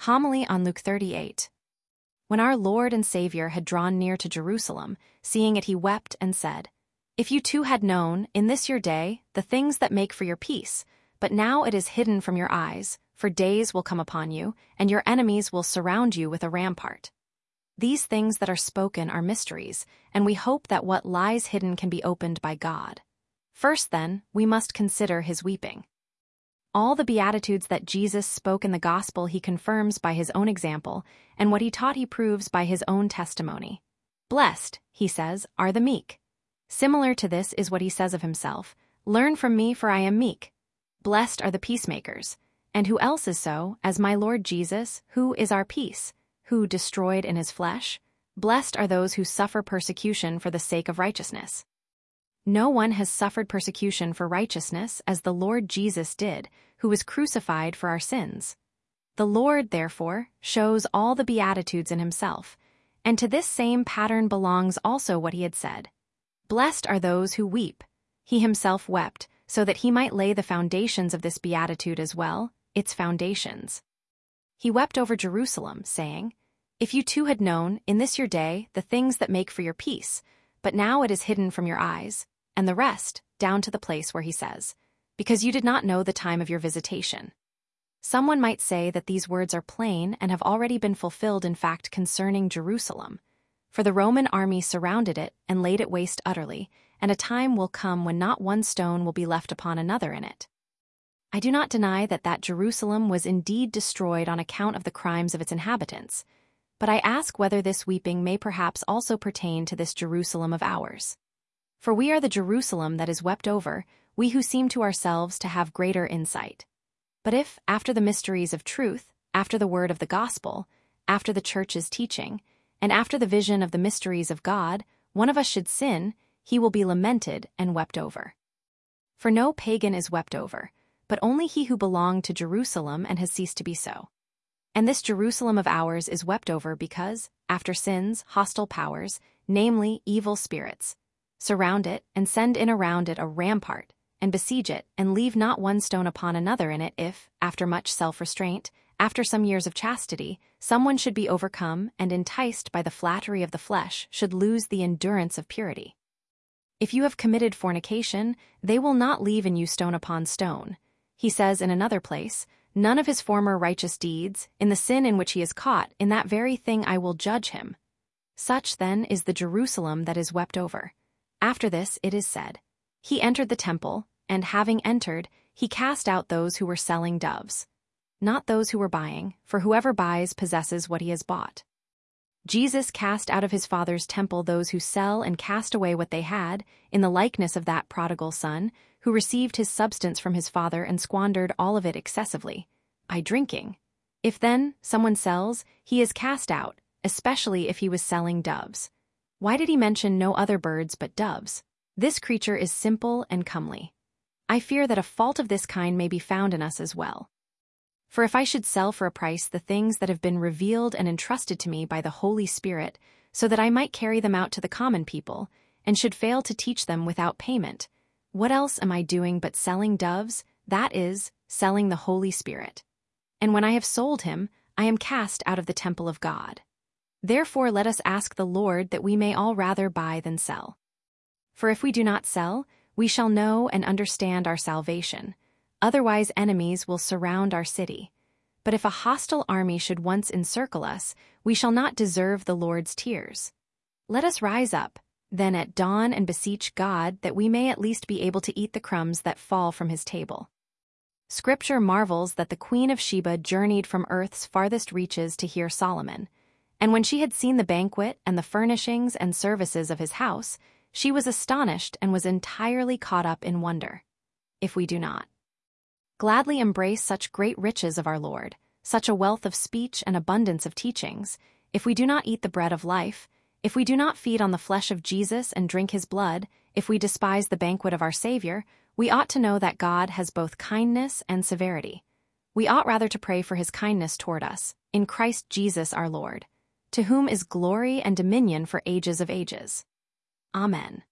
Homily on Luke 38. When our Lord and Savior had drawn near to Jerusalem, seeing it he wept and said, "If you too had known, in this your day, the things that make for your peace, but now it is hidden from your eyes, for days will come upon you, and your enemies will surround you with a rampart." These things that are spoken are mysteries, and we hope that what lies hidden can be opened by God. First, then, we must consider his weeping. All the Beatitudes that Jesus spoke in the Gospel he confirms by his own example, and what he taught he proves by his own testimony. "Blessed," he says, "are the meek." Similar to this is what he says of himself, "Learn from me, for I am meek." Blessed are the peacemakers. And who else is so, as my Lord Jesus, who is our peace, who destroyed in his flesh? Blessed are those who suffer persecution for the sake of righteousness. No one has suffered persecution for righteousness as the Lord Jesus did, who was crucified for our sins. The Lord, therefore, shows all the Beatitudes in himself, and to this same pattern belongs also what he had said. Blessed are those who weep. He himself wept, so that he might lay the foundations of this Beatitude as well, its foundations. He wept over Jerusalem, saying, "If you too had known, in this your day, the things that make for your peace, but now it is hidden from your eyes," and the rest, down to the place where he says, "Because you did not know the time of your visitation." Someone might say that these words are plain and have already been fulfilled in fact concerning Jerusalem. For the Roman army surrounded it and laid it waste utterly, and a time will come when not one stone will be left upon another in it. I do not deny that Jerusalem was indeed destroyed on account of the crimes of its inhabitants, but I ask whether this weeping may perhaps also pertain to this Jerusalem of ours. For we are the Jerusalem that is wept over, we who seem to ourselves to have greater insight. But if, after the mysteries of truth, after the word of the gospel, after the church's teaching, and after the vision of the mysteries of God, one of us should sin, he will be lamented and wept over. For no pagan is wept over, but only he who belonged to Jerusalem and has ceased to be so. And this Jerusalem of ours is wept over because, after sins, hostile powers, namely evil spirits, surround it and send in around it a rampart, and besiege it, and leave not one stone upon another in it if, after much self-restraint, after some years of chastity, someone should be overcome and enticed by the flattery of the flesh should lose the endurance of purity. If you have committed fornication, they will not leave in you stone upon stone. He says in another place, "None of his former righteous deeds, in the sin in which he is caught, in that very thing I will judge him." Such, then, is the Jerusalem that is wept over. After this it is said, "He entered the temple, and having entered, he cast out those who were selling doves." Not those who were buying, for whoever buys possesses what he has bought. Jesus cast out of his Father's temple those who sell and cast away what they had, in the likeness of that prodigal son, who received his substance from his father and squandered all of it excessively, by drinking. If then someone sells, he is cast out, especially if he was selling doves. Why did he mention no other birds but doves? This creature is simple and comely. I fear that a fault of this kind may be found in us as well. For if I should sell for a price the things that have been revealed and entrusted to me by the Holy Spirit, so that I might carry them out to the common people, and should fail to teach them without payment, what else am I doing but selling doves, that is, selling the Holy Spirit? And when I have sold him, I am cast out of the temple of God. Therefore let us ask the Lord that we may all rather buy than sell. For if we do not sell, we shall know and understand our salvation. Otherwise enemies will surround our city. But if a hostile army should once encircle us, we shall not deserve the Lord's tears. Let us rise up, then at dawn and beseech God that we may at least be able to eat the crumbs that fall from his table. Scripture marvels that the Queen of Sheba journeyed from earth's farthest reaches to hear Solomon. And when she had seen the banquet and the furnishings and services of his house, she was astonished and was entirely caught up in wonder. If we do not gladly embrace such great riches of our Lord, such a wealth of speech and abundance of teachings, if we do not eat the bread of life, if we do not feed on the flesh of Jesus and drink his blood, if we despise the banquet of our Savior, we ought to know that God has both kindness and severity. We ought rather to pray for his kindness toward us, in Christ Jesus our Lord, to whom is glory and dominion for ages of ages. Amen.